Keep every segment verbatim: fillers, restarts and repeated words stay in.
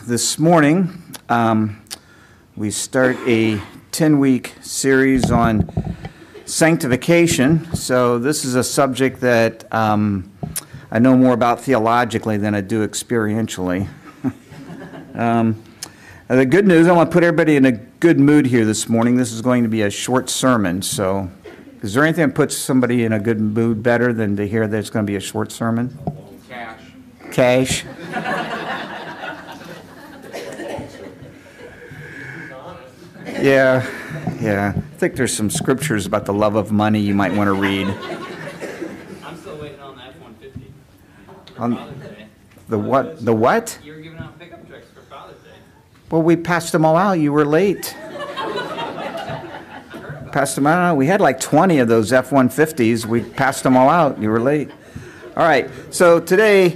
this morning, um, we start a ten-week series on sanctification. So this is a subject that um, I know more about theologically than I do experientially. um, the good news, I want to put everybody in a good mood here this morning. This is going to be a short sermon. So is there anything that puts somebody in a good mood better than to hear that it's going to be a short sermon? Cash. Cash. Yeah, yeah. I think there's some scriptures about the love of money you might want to read. I'm still waiting on the F one fifty. On Father's Day. the what? The what? You were giving out pickup trucks for Father's Day. Well, we passed them all out. You were late. Passed them out. We had like twenty of those F one fifties. We passed them all out. You were late. All right. So today,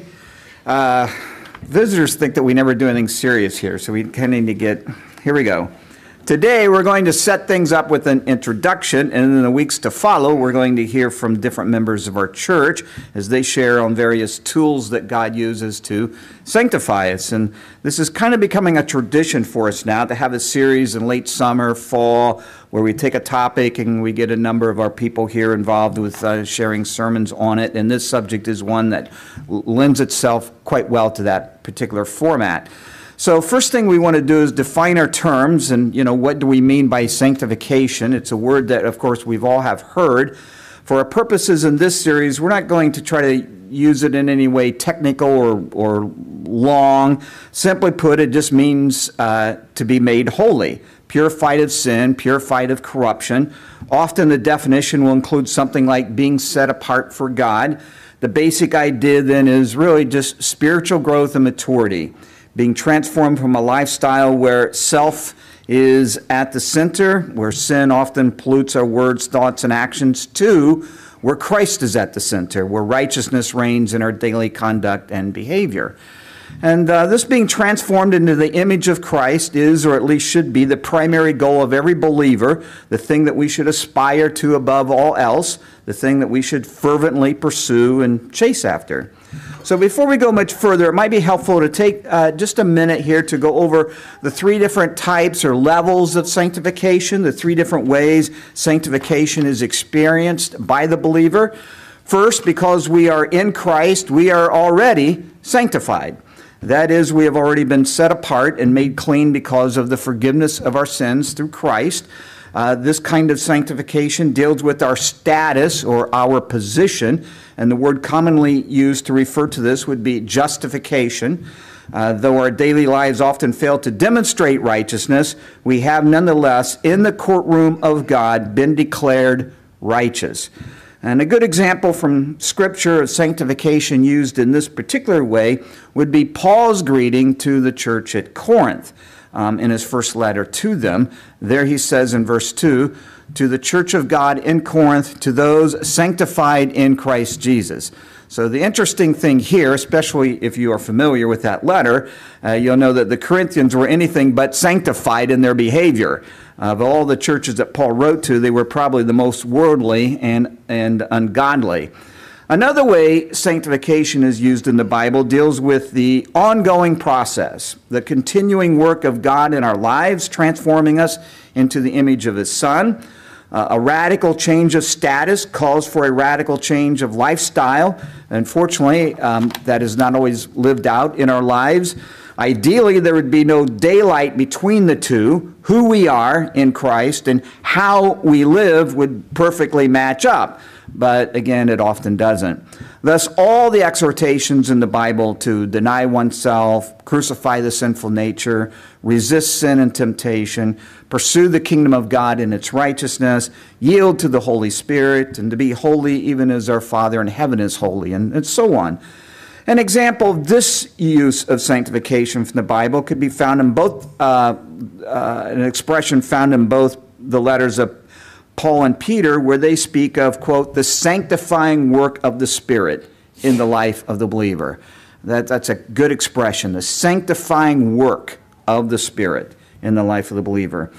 uh, visitors think that we never do anything serious here. So we kind of need to get, here we go. Today, we're going to set things up with an introduction, and in the weeks to follow, we're going to hear from different members of our church as they share on various tools that God uses to sanctify us. And this is kind of becoming a tradition for us now to have a series in late summer, fall, where we take a topic and we get a number of our people here involved with uh, sharing sermons on it. And this subject is one that lends itself quite well to that particular format. So first thing we want to do is define our terms and, you know, what do we mean by sanctification? It's a word that, of course, we've all have heard. For our purposes in this series, we're not going to try to use it in any way technical or, or long. Simply put, it just means uh, to be made holy, purified of sin, purified of corruption. Often the definition will include something like being set apart for God. The basic idea then is really just spiritual growth and maturity, being transformed from a lifestyle where self is at the center, where sin often pollutes our words, thoughts, and actions, to where Christ is at the center, where righteousness reigns in our daily conduct and behavior. And uh, this being transformed into the image of Christ is, or at least should be, the primary goal of every believer, the thing that we should aspire to above all else, the thing that we should fervently pursue and chase after. So before we go much further, it might be helpful to take uh, just a minute here to go over the three different types or levels of sanctification, the three different ways sanctification is experienced by the believer. First, because we are in Christ, we are already sanctified. That is, we have already been set apart and made clean because of the forgiveness of our sins through Christ. Uh, this kind of sanctification deals with our status or our position, and the word commonly used to refer to this would be justification. Uh, though our daily lives often fail to demonstrate righteousness, we have nonetheless, in the courtroom of God, been declared righteous. And a good example from Scripture of sanctification used in this particular way would be Paul's greeting to the church at Corinth. Um, in his first letter to them. There he says in verse two, to the church of God in Corinth, to those sanctified in Christ Jesus. So the interesting thing here, especially if you are familiar with that letter, uh, you'll know that the Corinthians were anything but sanctified in their behavior. Uh, of all the churches that Paul wrote to, they were probably the most worldly and, and ungodly. Another way sanctification is used in the Bible deals with the ongoing process, the continuing work of God in our lives, transforming us into the image of His Son. Uh, a radical change of status calls for a radical change of lifestyle. Unfortunately, um, that is not always lived out in our lives. Ideally, there would be no daylight between the two. Who we are in Christ and how we live would perfectly match up. But again, it often doesn't. Thus, all the exhortations in the Bible to deny oneself, crucify the sinful nature, resist sin and temptation, pursue the kingdom of God in its righteousness, yield to the Holy Spirit, and to be holy even as our Father in heaven is holy, and, and so on. An example of this use of sanctification from the Bible could be found in both, uh, uh, an expression found in both the letters of Paul and Peter, where they speak of, quote, the sanctifying work of the Spirit in the life of the believer. That, that's a good expression, the sanctifying work of the Spirit in the life of the believer.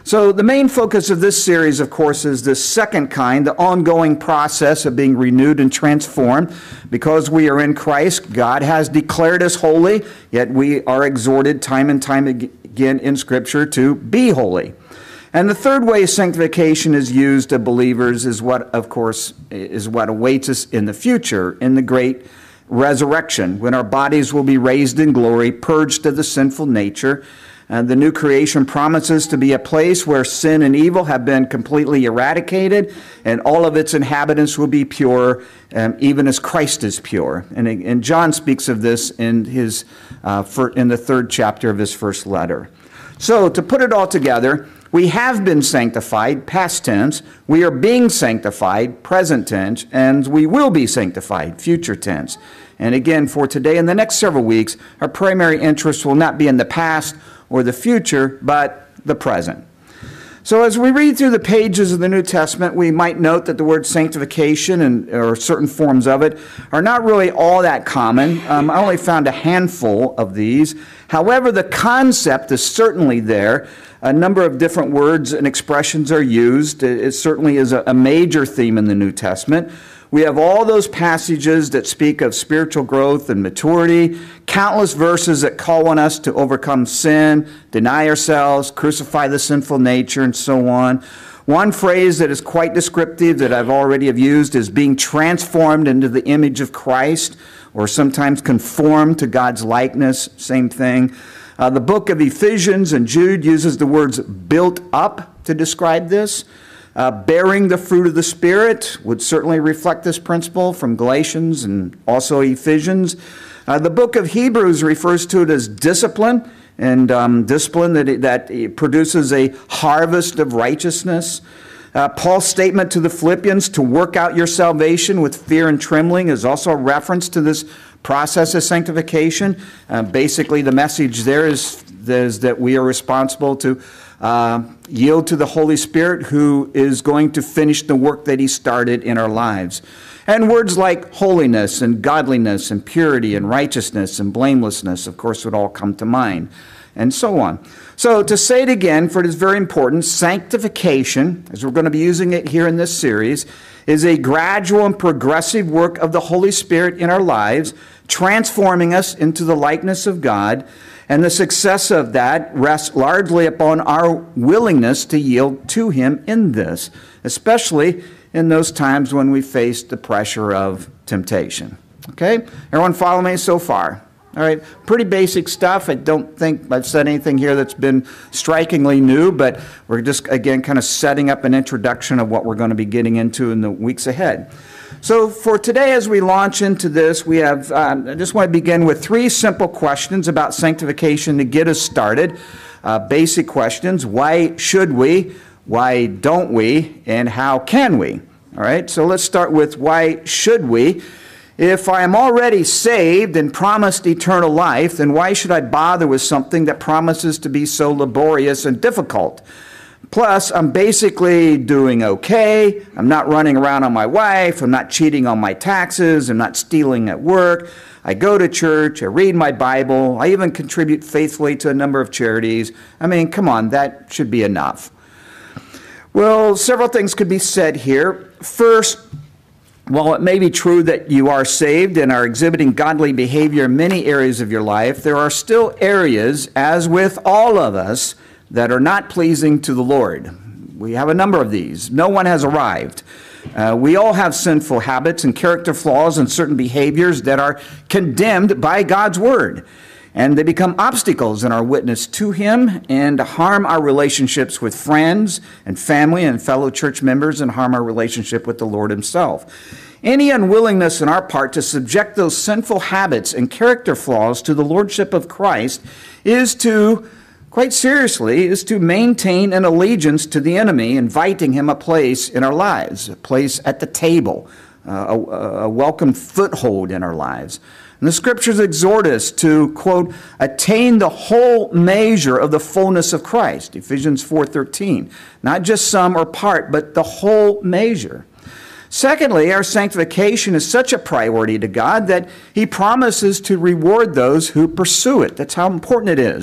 So the main focus of this series, of course, is the second kind, the ongoing process of being renewed and transformed. Because we are in Christ, God has declared us holy, yet we are exhorted time and time again in Scripture to be holy. And the third way sanctification is used of believers is what, of course, is what awaits us in the future, in the great resurrection, when our bodies will be raised in glory, purged of the sinful nature. And the new creation promises to be a place where sin and evil have been completely eradicated, and all of its inhabitants will be pure, um, even as Christ is pure. And, and John speaks of this in his uh, for, in the third chapter of his first letter. So, to put it all together, we have been sanctified, past tense. We are being sanctified, present tense, and we will be sanctified, future tense. And again, for today and the next several weeks, our primary interest will not be in the past or the future, but the present. So as we read through the pages of the New Testament, we might note that the word sanctification and or certain forms of it are not really all that common. Um, I only found a handful of these. However, the concept is certainly there. A number of different words and expressions are used. It, it certainly is a, a major theme in the New Testament. We have all those passages that speak of spiritual growth and maturity, countless verses that call on us to overcome sin, deny ourselves, crucify the sinful nature, and so on. One phrase that is quite descriptive that I've already have used is being transformed into the image of Christ, or sometimes conformed to God's likeness, same thing. Uh, the book of Ephesians and Jude uses the words built up to describe this. Uh, bearing the fruit of the Spirit would certainly reflect this principle from Galatians and also Ephesians. Uh, the book of Hebrews refers to it as discipline, and um, discipline that, it, that it produces a harvest of righteousness. Uh, Paul's statement to the Philippians to work out your salvation with fear and trembling is also a reference to this process of sanctification. Uh, basically, the message there is, is that we are responsible to Uh, yield to the Holy Spirit, who is going to finish the work that he started in our lives. And words like holiness and godliness and purity and righteousness and blamelessness, of course, would all come to mind, and so on. So to say it again, for it is very important, sanctification, as we're going to be using it here in this series, is a gradual and progressive work of the Holy Spirit in our lives, transforming us into the likeness of God. And the success of that rests largely upon our willingness to yield to him in this, especially in those times when we face the pressure of temptation. Okay? Everyone follow me so far? All right, pretty basic stuff. I don't think I've said anything here that's been strikingly new, but we're just, again, kind of setting up an introduction of what we're going to be getting into in the weeks ahead. So for today, as we launch into this, we have, um, I just want to begin with three simple questions about sanctification to get us started. Uh, basic questions. Why should we? Why don't we? And how can we? All right, so let's start with why should we? If I am already saved and promised eternal life, then why should I bother with something that promises to be so laborious and difficult? Plus, I'm basically doing okay. I'm not running around on my wife. I'm not cheating on my taxes. I'm not stealing at work. I go to church. I read my Bible. I even contribute faithfully to a number of charities. I mean, come on, that should be enough. Well, several things could be said here. First, while it may be true that you are saved and are exhibiting godly behavior in many areas of your life, there are still areas, as with all of us, that are not pleasing to the Lord. We have a number of these. No one has arrived. Uh, we all have sinful habits and character flaws and certain behaviors that are condemned by God's Word. And they become obstacles in our witness to Him and harm our relationships with friends and family and fellow church members and harm our relationship with the Lord Himself. Any unwillingness on our part to subject those sinful habits and character flaws to the Lordship of Christ is to, quite seriously, is to maintain an allegiance to the enemy, inviting him a place in our lives, a place at the table, uh, a, a welcome foothold in our lives. And the Scriptures exhort us to, quote, attain the whole measure of the fullness of Christ, Ephesians four thirteen. Not just some or part, but the whole measure. Secondly, our sanctification is such a priority to God that He promises to reward those who pursue it. That's how important it is.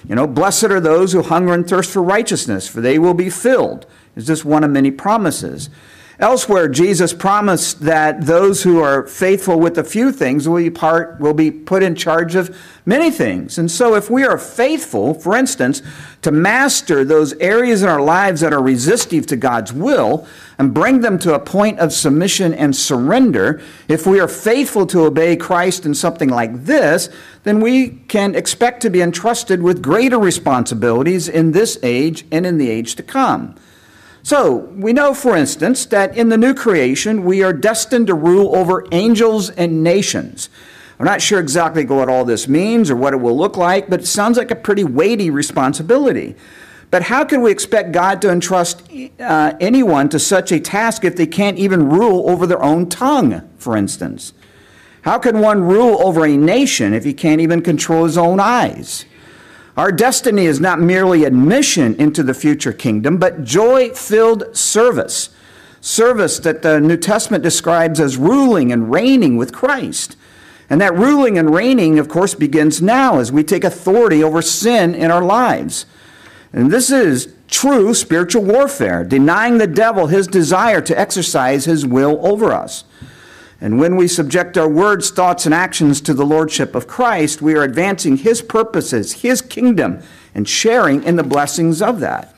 You know, blessed are those who hunger and thirst for righteousness, for they will be filled. Is just one of many promises. Elsewhere, Jesus promised that those who are faithful with a few things will be, part, will be put in charge of many things. And so if we are faithful, for instance, to master those areas in our lives that are resistive to God's will and bring them to a point of submission and surrender, if we are faithful to obey Christ in something like this, then we can expect to be entrusted with greater responsibilities in this age and in the age to come. So, we know, for instance, that in the new creation, we are destined to rule over angels and nations. I'm not sure exactly what all this means or what it will look like, but it sounds like a pretty weighty responsibility. But how can we expect God to entrust uh, anyone to such a task if they can't even rule over their own tongue, for instance? How can one rule over a nation if he can't even control his own eyes? Our destiny is not merely admission into the future kingdom, but joy-filled service. Service that the New Testament describes as ruling and reigning with Christ. And that ruling and reigning, of course, begins now as we take authority over sin in our lives. And this is true spiritual warfare, denying the devil his desire to exercise his will over us. And when we subject our words, thoughts, and actions to the lordship of Christ, we are advancing his purposes, his kingdom, and sharing in the blessings of that.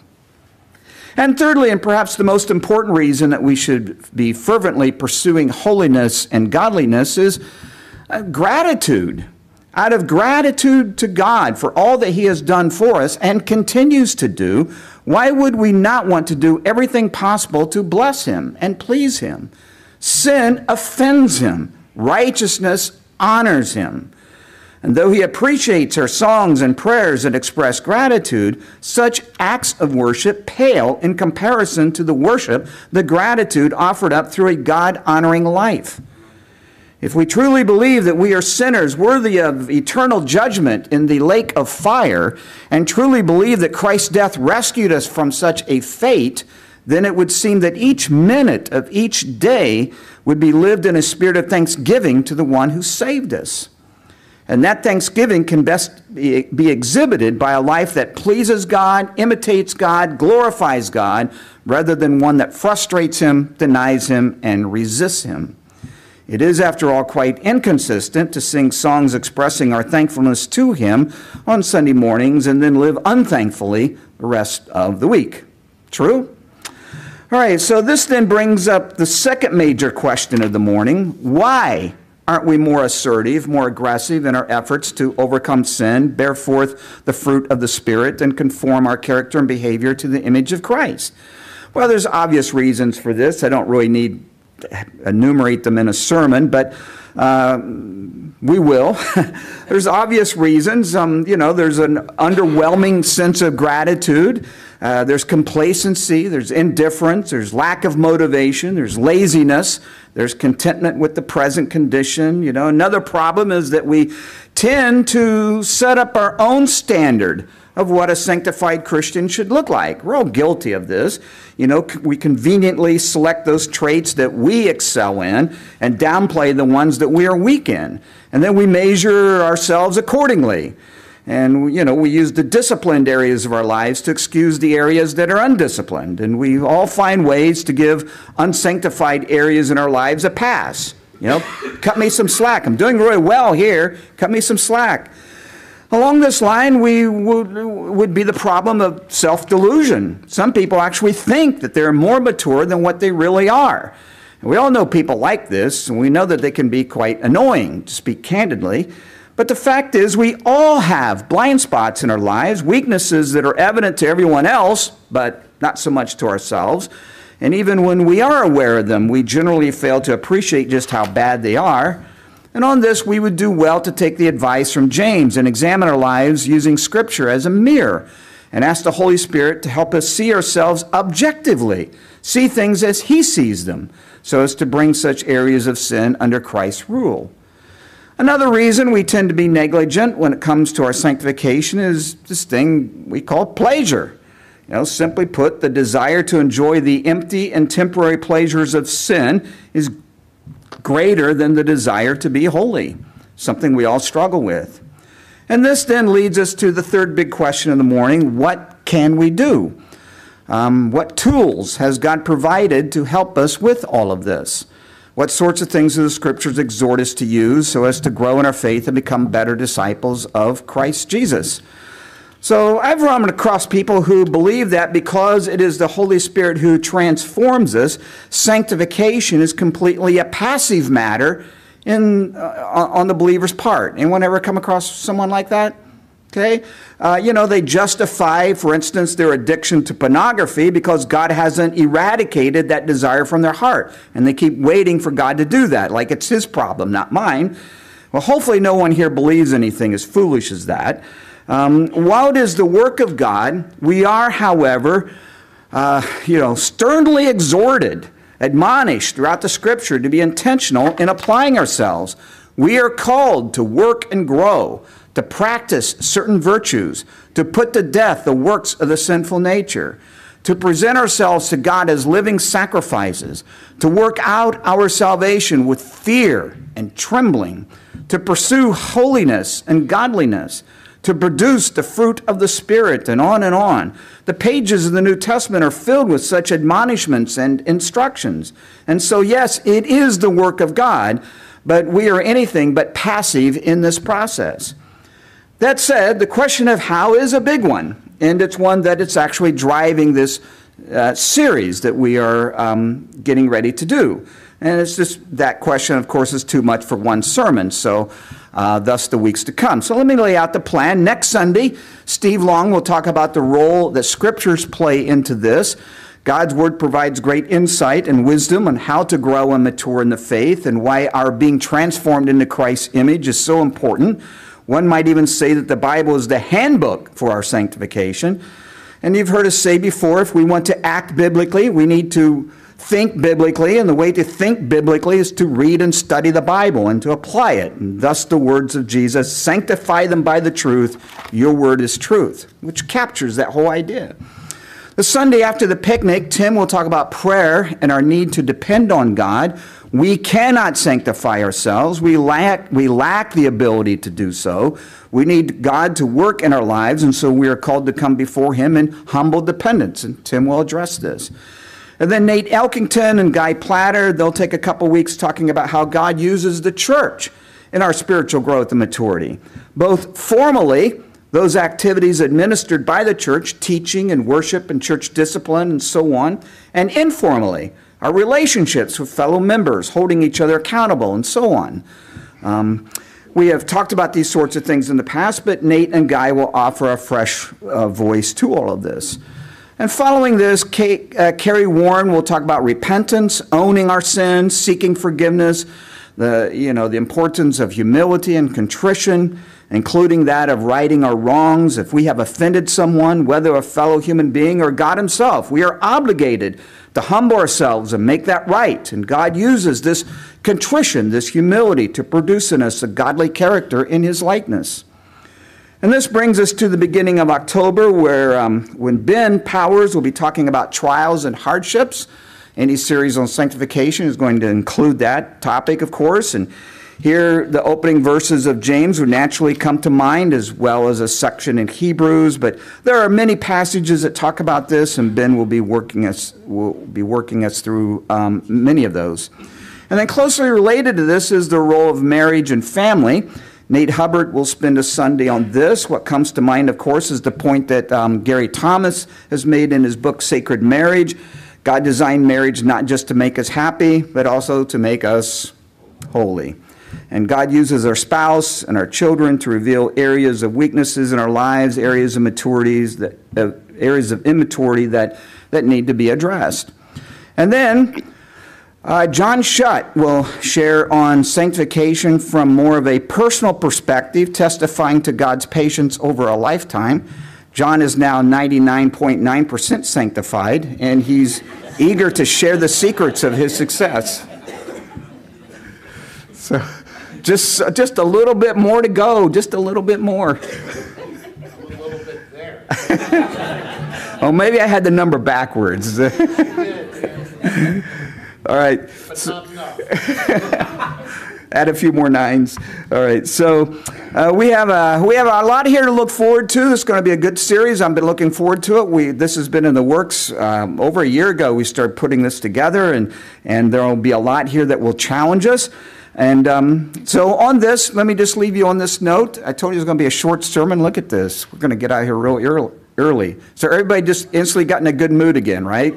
And thirdly, and perhaps the most important reason that we should be fervently pursuing holiness and godliness is uh, gratitude. Out of gratitude to God for all that he has done for us and continues to do, why would we not want to do everything possible to bless him and please him? Sin offends him. Righteousness honors him. And though he appreciates our songs and prayers that express gratitude, such acts of worship pale in comparison to the worship, the gratitude offered up through a God-honoring life. If we truly believe that we are sinners worthy of eternal judgment in the lake of fire, and truly believe that Christ's death rescued us from such a fate, then it would seem that each minute of each day would be lived in a spirit of thanksgiving to the one who saved us. And that thanksgiving can best be, be exhibited by a life that pleases God, imitates God, glorifies God, rather than one that frustrates him, denies him, and resists him. It is, after all, quite inconsistent to sing songs expressing our thankfulness to him on Sunday mornings and then live unthankfully the rest of the week. True? All right, so this then brings up the second major question of the morning. Why aren't we more assertive, more aggressive in our efforts to overcome sin, bear forth the fruit of the Spirit, and conform our character and behavior to the image of Christ? Well, there's obvious reasons for this. I don't really need to enumerate them in a sermon, but uh, we will. There's obvious reasons. Um, you know, there's an underwhelming sense of gratitude. Uh, there's complacency, there's indifference, there's lack of motivation, there's laziness, there's contentment with the present condition. You know, another problem is that we tend to set up our own standard of what a sanctified Christian should look like. We're all guilty of this. You know, we conveniently select those traits that we excel in and downplay the ones that we are weak in. And then we measure ourselves accordingly. And, you know, we use the disciplined areas of our lives to excuse the areas that are undisciplined. And we all find ways to give unsanctified areas in our lives a pass. You know, cut me some slack. I'm doing really well here. Cut me some slack. Along this line, we would, would be the problem of self-delusion. Some people actually think that they're more mature than what they really are. And we all know people like this, and we know that they can be quite annoying, to speak candidly. But the fact is, we all have blind spots in our lives, weaknesses that are evident to everyone else, but not so much to ourselves. And even when we are aware of them, we generally fail to appreciate just how bad they are. And on this, we would do well to take the advice from James and examine our lives using Scripture as a mirror and ask the Holy Spirit to help us see ourselves objectively, see things as he sees them, so as to bring such areas of sin under Christ's rule. Another reason we tend to be negligent when it comes to our sanctification is this thing we call pleasure. You know, simply put, the desire to enjoy the empty and temporary pleasures of sin is greater than the desire to be holy, something we all struggle with. And this then leads us to the third big question of the morning: what can we do? Um, what tools has God provided to help us with all of this? What sorts of things do the Scriptures exhort us to use so as to grow in our faith and become better disciples of Christ Jesus? So I've run across people who believe that because it is the Holy Spirit who transforms us, sanctification is completely a passive matter in uh, on the believer's part. Anyone ever come across someone like that? Okay, uh, you know, they justify, for instance, their addiction to pornography because God hasn't eradicated that desire from their heart. And they keep waiting for God to do that, like it's his problem, not mine. Well, hopefully no one here believes anything as foolish as that. Um, while it is the work of God, we are, however, uh, you know, sternly exhorted, admonished throughout the Scripture to be intentional in applying ourselves. We are called to work and grow, to practice certain virtues, to put to death the works of the sinful nature, to present ourselves to God as living sacrifices, to work out our salvation with fear and trembling, to pursue holiness and godliness, to produce the fruit of the Spirit, and on and on. The pages of the New Testament are filled with such admonishments and instructions. And so, yes, it is the work of God, but we are anything but passive in this process. That said, the question of how is a big one, and it's one that it's actually driving this uh, series that we are um, getting ready to do. And it's just that question, of course, is too much for one sermon, so uh, thus the weeks to come. So let me lay out the plan. Next Sunday, Steve Long will talk about the role that Scriptures play into this. God's Word provides great insight and wisdom on how to grow and mature in the faith and why our being transformed into Christ's image is so important. One might even say that the Bible is the handbook for our sanctification. And you've heard us say before, if we want to act biblically, we need to think biblically, and the way to think biblically is to read and study the Bible and to apply it. And thus the words of Jesus, sanctify them by the truth, your word is truth, which captures that whole idea. The Sunday after the picnic, Tim will talk about prayer and our need to depend on God. We cannot sanctify ourselves. We lack, we lack the ability to do so. We need God to work in our lives, and so we are called to come before him in humble dependence, and Tim will address this. And then Nate Elkington and Guy Platter, they'll take a couple weeks talking about how God uses the church in our spiritual growth and maturity. Both formally, those activities administered by the church, teaching and worship and church discipline and so on, and informally, our relationships with fellow members, holding each other accountable and so on. Um, we have talked about these sorts of things in the past, but Nate and Guy will offer a fresh uh, voice to all of this. And following this, Kate, uh, Carrie Warren will talk about repentance, owning our sins, seeking forgiveness, the, you know, the importance of humility and contrition, including that of righting our wrongs. If we have offended someone, whether a fellow human being or God himself, we are obligated to humble ourselves and make that right. And God uses this contrition, this humility, to produce in us a godly character in his likeness. And this brings us to the beginning of October, where um, when Ben Powers will be talking about trials and hardships. Any series on sanctification is going to include that topic, of course. And here, the opening verses of James would naturally come to mind, as well as a section in Hebrews. But there are many passages that talk about this, and Ben will be working us will be working us through um, many of those. And then closely related to this is the role of marriage and family. Nate Hubbard will spend a Sunday on this. What comes to mind, of course, is the point that um, Gary Thomas has made in his book, Sacred Marriage. God designed marriage not just to make us happy, but also to make us holy. And God uses our spouse and our children to reveal areas of weaknesses in our lives, areas of maturities, that, uh, areas of immaturity that, that need to be addressed. And then Uh, John Shutt will share on sanctification from more of a personal perspective, testifying to God's patience over a lifetime. John is now ninety-nine point nine percent sanctified, and he's eager to share the secrets of his success. So just, just a little bit more to go, just a little bit more. A little bit there. Oh, maybe I had the number backwards. All right. But not enough. Add a few more nines. All right, so uh, we have a we have a lot here to look forward to. It's going to be a good series. I've been looking forward to it. We this has been in the works um, over a year ago. We started putting this together, and and there will be a lot here that will challenge us. And um, so on this, let me just leave you on this note. I told you it was going to be a short sermon. Look at this. We're going to get out of here real early. early. So everybody just instantly got in a good mood again, right?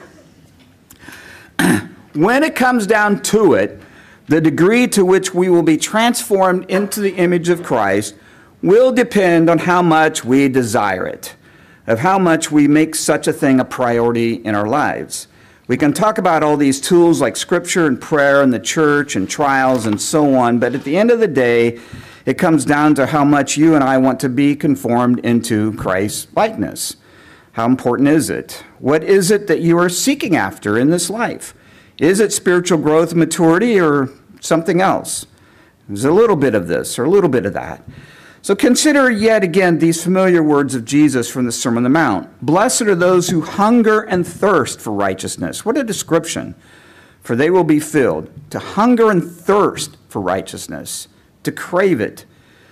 When it comes down to it, the degree to which we will be transformed into the image of Christ will depend on how much we desire it, of how much we make such a thing a priority in our lives. We can talk about all these tools like Scripture and prayer and the church and trials and so on, but at the end of the day, it comes down to how much you and I want to be conformed into Christ's likeness. How important is it? What is it that you are seeking after in this life? Is it spiritual growth and maturity or something else? There's a little bit of this or a little bit of that. So consider yet again these familiar words of Jesus from the Sermon on the Mount. Blessed are those who hunger and thirst for righteousness. What a description. For they will be filled. To hunger and thirst for righteousness. To crave it.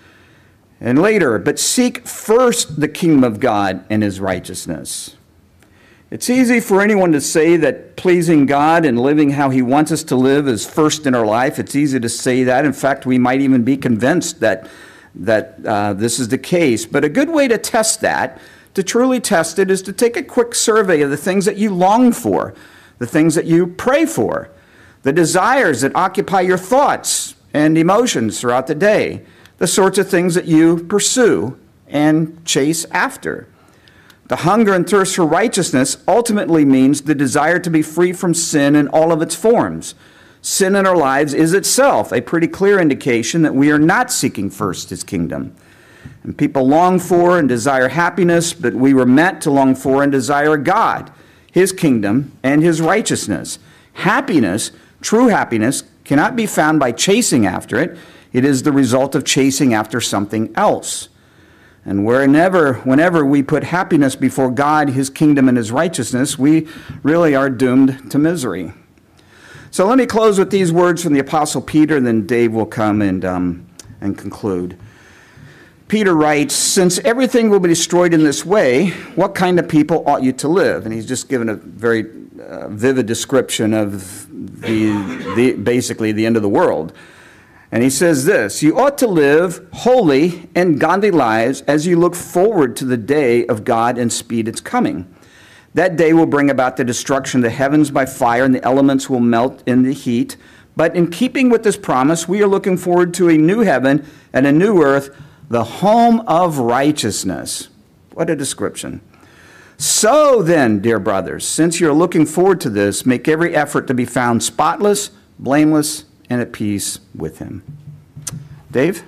And later, but seek first the kingdom of God and his righteousness. It's easy for anyone to say that pleasing God and living how he wants us to live is first in our life. It's easy to say that. In fact, we might even be convinced that, that uh, this is the case. But a good way to test that, to truly test it, is to take a quick survey of the things that you long for, the things that you pray for, the desires that occupy your thoughts and emotions throughout the day, the sorts of things that you pursue and chase after. The hunger and thirst for righteousness ultimately means the desire to be free from sin in all of its forms. Sin in our lives is itself a pretty clear indication that we are not seeking first his kingdom. And people long for and desire happiness, but we were meant to long for and desire God, his kingdom, and his righteousness. Happiness, true happiness, cannot be found by chasing after it. It is the result of chasing after something else. And whenever, whenever we put happiness before God, his kingdom, and his righteousness, we really are doomed to misery. So let me close with these words from the Apostle Peter, and then Dave will come and, um, and conclude. Peter writes, since everything will be destroyed in this way, what kind of people ought you to live? And he's just given a very uh, vivid description of the, the basically the end of the world. And he says this, you ought to live holy and godly lives as you look forward to the day of God and speed its coming. That day will bring about the destruction of the heavens by fire, and the elements will melt in the heat. But in keeping with this promise, we are looking forward to a new heaven and a new earth, the home of righteousness. What a description. So then, dear brothers, since you're looking forward to this, make every effort to be found spotless, blameless, and at peace with him. Dave?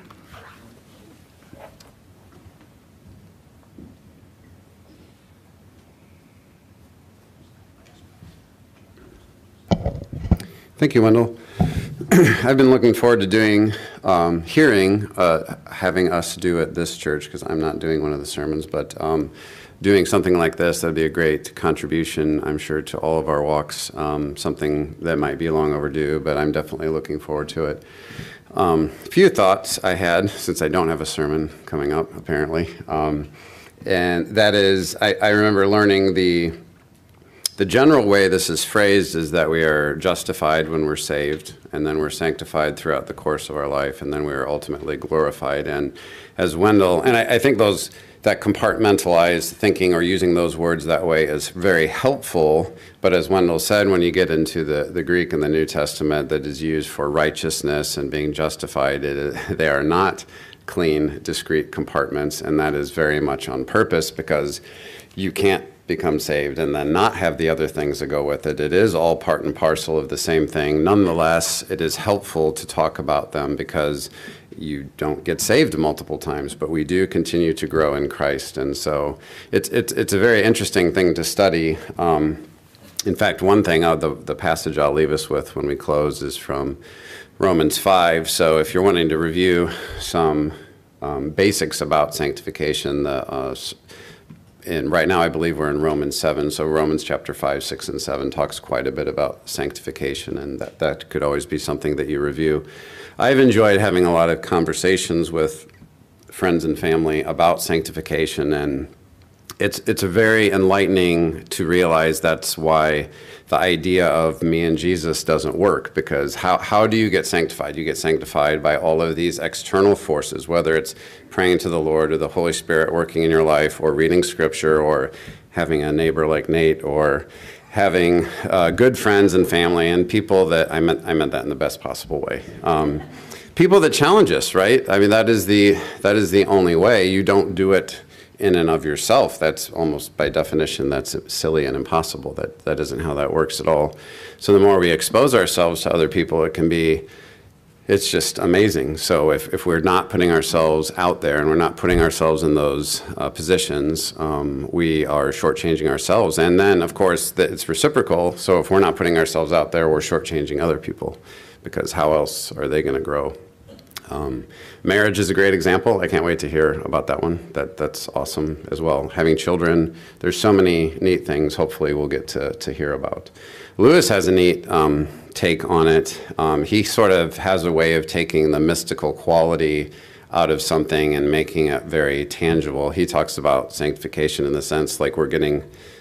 Thank you, Wendell. I've been looking forward to doing, um, hearing, uh, having us do at this church, because I'm not doing one of the sermons, but um, doing something like this, that'd be a great contribution, I'm sure, to all of our walks, um, something that might be long overdue, but I'm definitely looking forward to it. Um, a few thoughts I had, since I don't have a sermon coming up, apparently, um, and that is, I, I remember learning the The general way this is phrased is that we are justified when we're saved, and then we're sanctified throughout the course of our life, and then we are ultimately glorified. And as Wendell, and I, I think those, that compartmentalized thinking or using those words that way is very helpful, but as Wendell said, when you get into the, the Greek in the New Testament that is used for righteousness and being justified, it, they are not clean, discrete compartments, and that is very much on purpose, because you can't become saved and then not have the other things that go with it. It is all part and parcel of the same thing. Nonetheless, it is helpful to talk about them because you don't get saved multiple times, but we do continue to grow in Christ. And so it's it's, it's a very interesting thing to study. Um, in fact, one thing, uh, the, the passage I'll leave us with when we close is from Romans five. So if you're wanting to review some um, basics about sanctification, the uh, and right now I believe we're in Romans seven, so Romans chapter five, six, and seven talks quite a bit about sanctification, and that, that could always be something that you review. I've enjoyed having a lot of conversations with friends and family about sanctification, and it's it's a very enlightening to realize that's why the idea of me and Jesus doesn't work, because how, how do you get sanctified? You get sanctified by all of these external forces, whether it's praying to the Lord or the Holy Spirit working in your life, or reading scripture, or having a neighbor like Nate, or having uh, good friends and family and people that, I meant, I meant that in the best possible way. Um, people that challenge us, right? I mean, that is the, that is the only way. You don't do it in and of yourself. That's almost by definition, that's silly and impossible. That that isn't how that works at all. So the more we expose ourselves to other people, it can be, it's just amazing. So if, if we're not putting ourselves out there and we're not putting ourselves in those uh, positions, um, we are shortchanging ourselves. And then, of course, that it's reciprocal. So if we're not putting ourselves out there, we're shortchanging other people, because how else are they going to grow? Um, marriage is a great example. I can't wait to hear about that one. That that's awesome as well. Having children, there's so many neat things. Hopefully, we'll get to to hear about. Lewis has a neat um, take on it. Um, he sort of has a way of taking the mystical quality out of something and making it very tangible. He talks about sanctification in the sense like we're getting.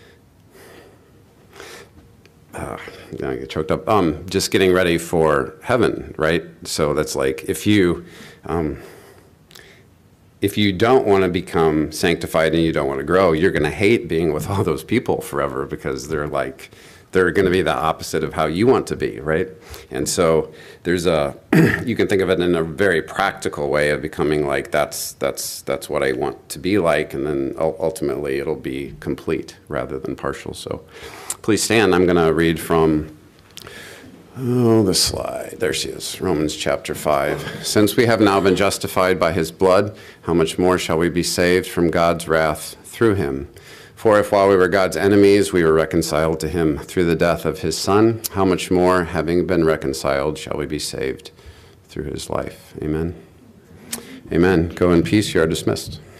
Uh, I get choked up. Um, just getting ready for heaven, right? So that's like if you, um, if you don't want to become sanctified and you don't want to grow, you're going to hate being with all those people forever, because they're like, they're going to be the opposite of how you want to be, right? And so there's a, you can think of it in a very practical way of becoming like, that's that's that's what I want to be like, and then ultimately it'll be complete rather than partial. So please stand. I'm going to read from, oh, the slide. There she is, Romans chapter five. Since we have now been justified by his blood, how much more shall we be saved from God's wrath through him? For if while we were God's enemies, we were reconciled to him through the death of his Son, how much more, having been reconciled, shall we be saved through his life? Amen. Amen. Go in peace. You are dismissed.